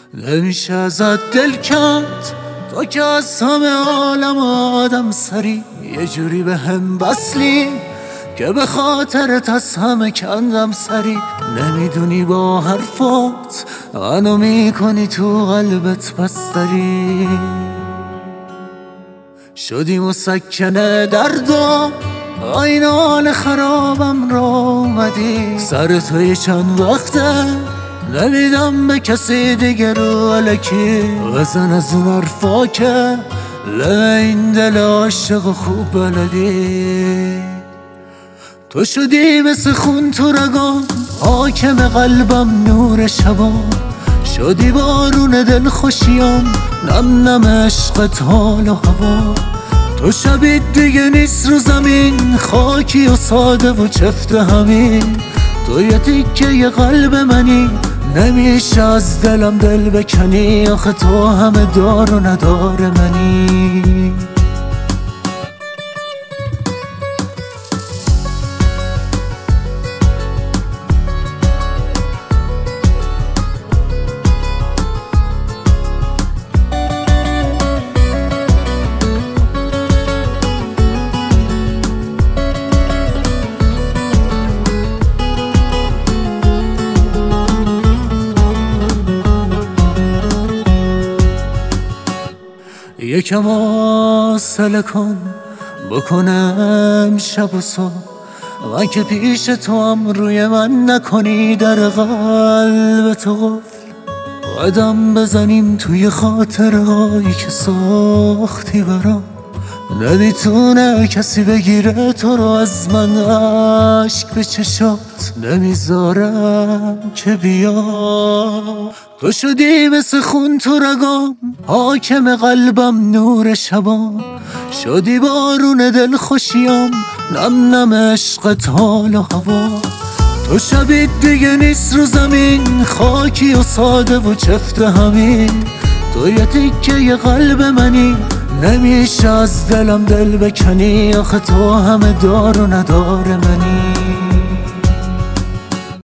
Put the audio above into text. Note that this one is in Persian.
نمیشه ازت دل کند تو که از همه عالم آدم سری، یه جوری به هم بسلی که به خاطرت از همه کندم سری. نمیدونی با حرفات منو میکنی تو قلبت بستری، شدی مسکن دردم آین حال خرابم را اومدی. سر توی چند وقته نمیدم به کسی دیگه رو الکی، بزن از اون حرفا که این دل عاشق خوب بلدی. تو شدی مثل خون تو رگام، حاکم قلبم نور شبام، شدی بارون دل خوشیام، نم نم عشقت حال و هوا. تو شبیه دیگه نیست رو زمین، خاکی و ساده و چفت همین. تو یه تیکه یه قلب منی، نمیشه از دلم دل بکنی، آخه تو همه دار و ندار منی. یکم حوصله کن بکنم شب و صبح، من که پیش تو هم روی من نکنی در قلب تو قفل. قدم بزنیم توی خاطرهایی که ساختی برام، نمیتونه کسی بگیره تو رو از من، عشق به چشات نمیذارم که بیا. تو شدی مثل خون تو رگام، حاکم قلبم نور شبام، شدی بارون دل خوشیام، نم نم عشقت حال و هوا. تو شبیه دیگه نیست رو زمین، خاکی و ساده و چفت همین. تو یه تیکه یه قلب منی، نمیشه از دلم دل بکنی، آخه تو همه دار و ندار منی.